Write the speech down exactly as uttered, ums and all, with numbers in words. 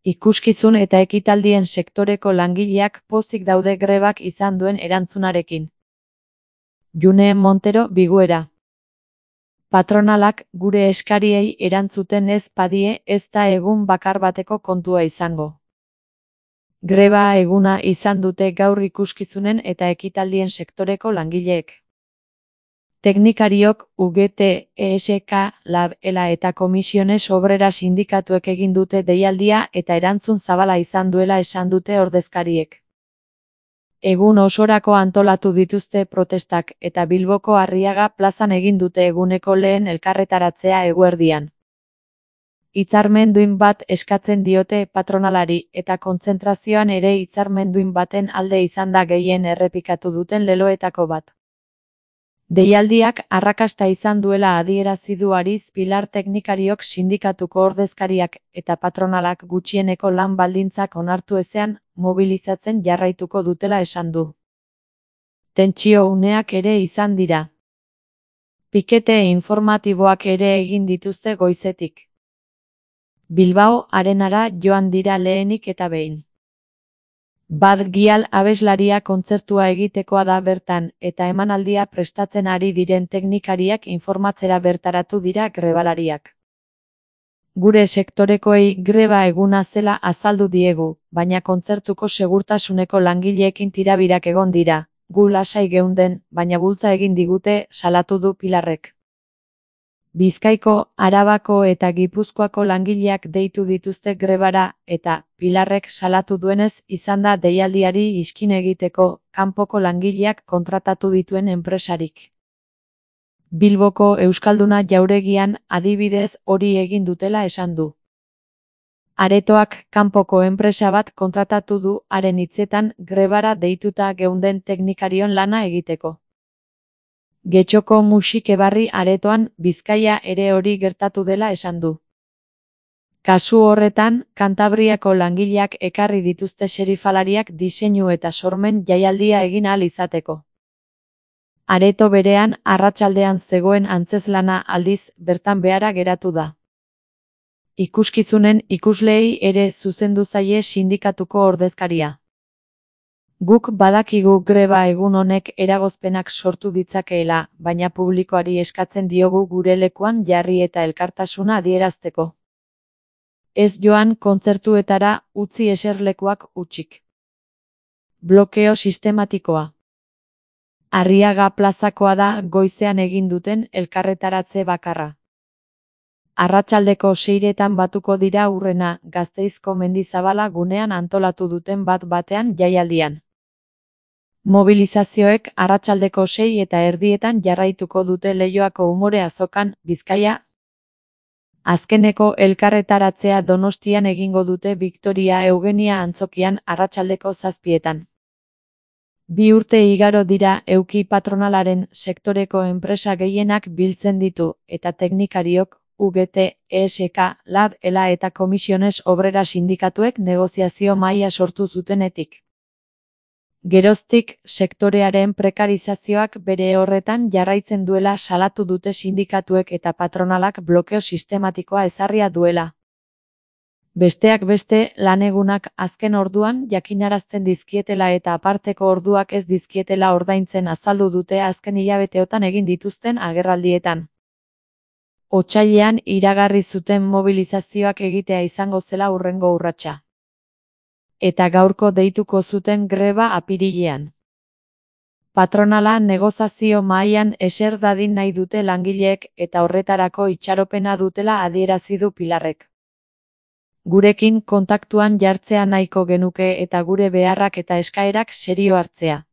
Ikuskizun eta ekitaldien sektoreko langileak pozik daude grebak izan duen erantzunarekin. June Montero Biguera. Patronalak gure eskariei erantzuten ez badie ez da egun bakar bateko kontua izango. Greba eguna izan dute gaur ikuskizunen eta ekitaldien sektoreko langileek. Teknikariok, U G T, E S K, Lab, ELA eta Komisiones Obrera sindikatuek egin dute deialdia eta erantzun zabala izan duela esan dute ordezkariek. Egun osorako antolatu dituzte protestak eta Bilboko Arriaga plazan egin dute eguneko lehen elkarretaratzea eguerdian. Hitzarmen duin bat eskatzen diote patronalari eta kontzentrazioan ere hitzarmen duin baten alde izan da gehien errepikatu duten leloetako bat. Deialdiak arrakasta izan duela adierazi du Ariz Pilar teknikariok sindikatuko ordezkariak eta patronalak gutxieneko lan baldintzak onartu ezean mobilizatzen jarraituko dutela esan du. Tentsio uneak ere izan dira. Pikete informatiboak ere egin dituzte goizetik. Bilbao arenara joan dira lehenik eta behin. Bad Gial abeslaria kontzertua egitekoa da bertan eta emanaldia prestatzen ari diren teknikariak informatzera bertaratu dira grebalariak. Gure sektorekoei greba eguna zela azaldu diegu, baina kontzertuko segurtasuneko langileekin tirabirak egon dira, gu lasai geunden, baina bultza egin digute, salatu du Pilarrek. Bizkaiko, Arabako eta Gipuzkoako langileak deitu dituzte grebara eta, Pilarrek salatu duenez, izan da deialdiari iskin egiteko, kanpoko langileak kontratatu dituen enpresarik. Bilboko Euskalduna jauregian, adibidez, hori egin dutela esan du. Aretoak kanpoko enpresa bat kontratatu du haren hitzetan grebara deituta geunden teknikarion lana egiteko. Getxoko musikebarri aretoan Bizkaia ere hori gertatu dela esan du. Kasu horretan, Kantabriako langileak ekarri dituzte serifalariak diseinu eta sormen jaialdia egin ahal izateko. Areto berean arratsaldean zegoen antzezlana aldiz bertan behera geratu da. Ikuskizunen ikusleei ere zuzendu zaie sindikatuko ordezkaria. Guk badakigu greba egun honek eragozpenak sortu ditzakeela, baina publikoari eskatzen diogu gure lekuan jarri eta elkartasuna adierazteko. Ez joan kontzertuetara utzi eserlekuak hutsik. Blokeo sistematikoa. Arriaga plazakoa da goizean egin duten elkarretaratze bakarra. Arratsaldeko seiretan batuko dira hurrena Gasteizko Mendizabala gunean antolatu duten bat batean jaialdian. Mobilizazioek arratsaldeko sei eta erdietan jarraituko dute Leioako Umore Azokan, Bizkaia. Azkeneko elkarretaratzea Donostian egingo dute Victoria Eugenia antzokian arratsaldeko zazpietan. Bi urte igaro dira euki patronalaren sektoreko enpresa gehienak biltzen ditu eta teknikariok, U G T, E S K, Lab, ELA eta Komisiones Obrera sindikatuek negoziazio mahaia sortu zutenetik. Geroztik, sektorearen prekarizazioak bere horretan jarraitzen duela salatu dute sindikatuek eta patronalak blokeo sistematikoa ezarria duela. Besteak beste, lanegunak azken orduan jakinarazten dizkietela eta aparteko orduak ez dizkietela ordaintzen azaldu dute azken hilabeteotan egin dituzten agerraldietan. Otsailean iragarri zuten mobilizazioak egitea izango zela hurrengo urratsa. Eta gaurko deituko zuten greba apirilean. Patronala negozazio mahaian eser dadin nahi dute langileek eta horretarako itxaropena dutela adierazi du Pilarrek. Gurekin kontaktuan jartzea nahiko genuke eta gure beharrak eta eskaerak serio hartzea.